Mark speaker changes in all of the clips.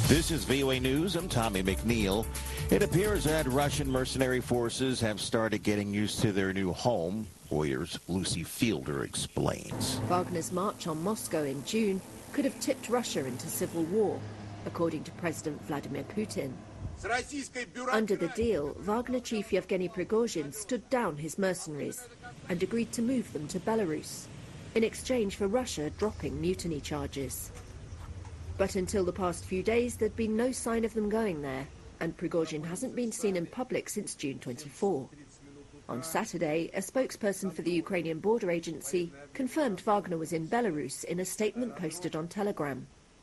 Speaker 1: This is VOA News. I'm Tommy McNeil. It appears that Russian mercenary forces have started getting used to their new home. Reuters' Lucy Fielder explains.
Speaker 2: Wagner's march on Moscow in June could have tipped Russia into civil war, according to President Vladimir Putin. Under the deal, Wagner chief Yevgeny Prigozhin stood down his mercenaries and agreed to move them to Belarus in exchange for Russia dropping mutiny charges. But until the past few days, there'd been no sign of them going there, and Prigozhin hasn't been seen in public since June 24. On Saturday, a spokesperson for the Ukrainian border agency confirmed Wagner was in Belarus in a statement posted on Telegram.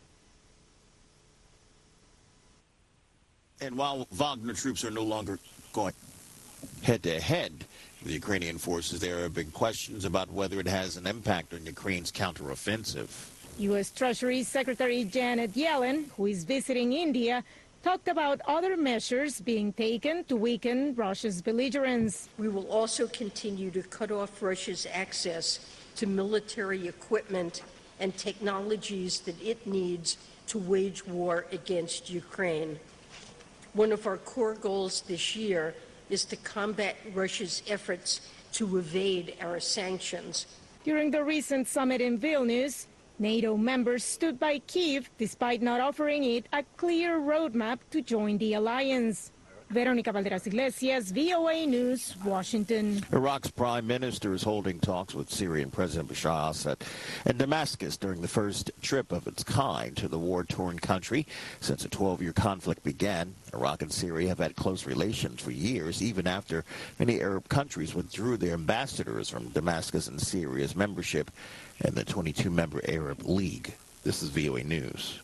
Speaker 1: And while Wagner troops are no longer going head-to-head with the Ukrainian forces, there have been questions about whether it has an impact on Ukraine's counteroffensive.
Speaker 3: U.S. Treasury Secretary Janet Yellen, who is visiting India, talked about other measures being taken to weaken Russia's belligerence.
Speaker 4: We will also continue to cut off Russia's access to military equipment and technologies that it needs to wage war against Ukraine. One of our core goals this year is to combat Russia's efforts to evade our sanctions.
Speaker 3: During the recent summit in Vilnius, NATO members stood by Kyiv despite not offering it a clear roadmap to join the alliance. Veronica Valderas Iglesias, VOA News, Washington.
Speaker 1: Iraq's prime minister is holding talks with Syrian President Bashar al-Assad in Damascus during the first trip of its kind to the war-torn country since a 12-year conflict began. Iraq and Syria have had close relations for years, even after many Arab countries withdrew their ambassadors from Damascus and Syria's membership in the 22-member Arab League. This is VOA News.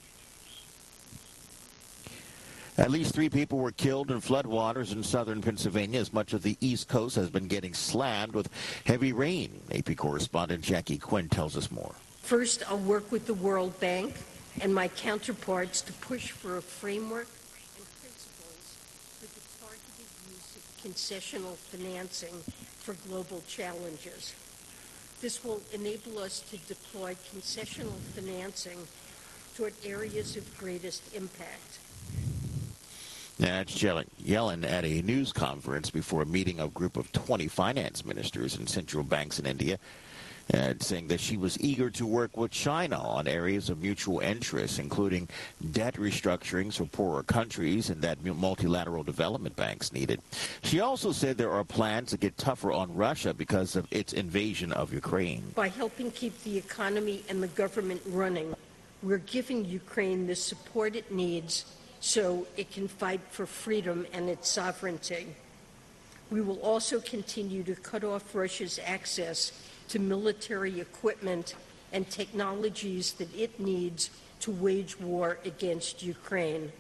Speaker 1: At least 3 people were killed in floodwaters in southern Pennsylvania as much of the East Coast has been getting slammed with heavy rain. AP correspondent Jackie Quinn tells us more.
Speaker 4: First, I'll work with the World Bank and my counterparts to push for a framework and principles for the targeted use of concessional financing for global challenges. This will enable us to deploy concessional financing toward areas of greatest impact.
Speaker 1: That's Yellen at a news conference before a meeting of a group of 20 finance ministers and central banks in India, saying that she was eager to work with China on areas of mutual interest, including debt restructurings for poorer countries and that multilateral development banks needed. She also said there are plans to get tougher on Russia because of its invasion of Ukraine.
Speaker 4: By helping keep the economy and the government running, we're giving Ukraine the support it needs so it can fight for freedom and its sovereignty. We will also continue to cut off Russia's access to military equipment and technologies that it needs to wage war against Ukraine.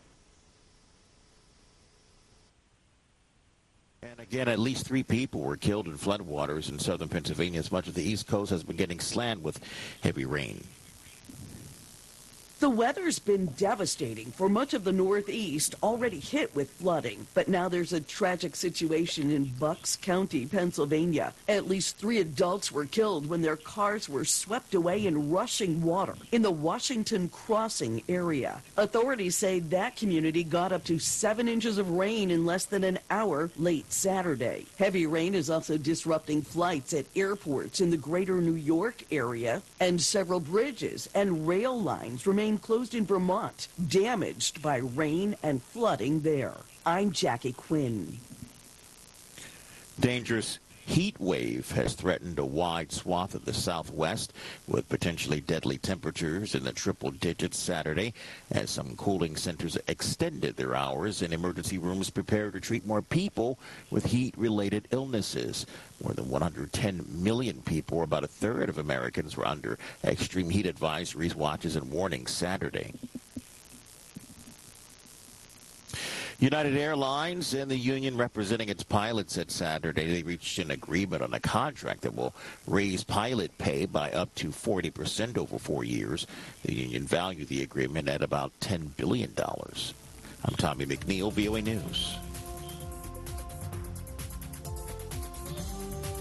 Speaker 1: And again, at least 3 people were killed in floodwaters in southern Pennsylvania as much of the East Coast has been getting slammed with heavy rain.
Speaker 5: The weather's been devastating for much of the Northeast, already hit with flooding. But now there's a tragic situation in Bucks County, Pennsylvania. At least 3 adults were killed when their cars were swept away in rushing water in the Washington Crossing area. Authorities say that community got up to 7 inches of rain in less than an hour late Saturday. Heavy rain is also disrupting flights at airports in the greater New York area, and several bridges and rail lines remain closed in Vermont, damaged by rain and flooding there. I'm Jackie Quinn.
Speaker 1: Dangerous heat wave has threatened a wide swath of the Southwest with potentially deadly temperatures in the triple digits Saturday as some cooling centers extended their hours and emergency rooms prepare to treat more people with heat-related illnesses. More than 110 million people, or about a third of Americans, were under extreme heat advisories, watches, and warnings Saturday. United Airlines and the union representing its pilots said Saturday they reached an agreement on a contract that will raise pilot pay by up to 40% over 4 years. The union valued the agreement at about $10 billion. I'm Tommy McNeil, VOA News.